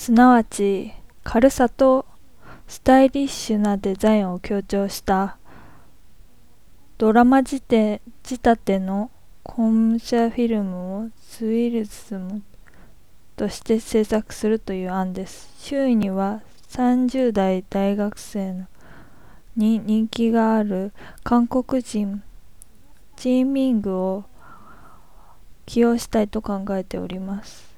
すなわち軽さとスタイリッシュなデザインを強調したドラマ仕立てのコンシャフィルムをスウィルスムとして制作するという案です。周囲には30代大学生に人気がある韓国人チーミングを起用したいと考えております。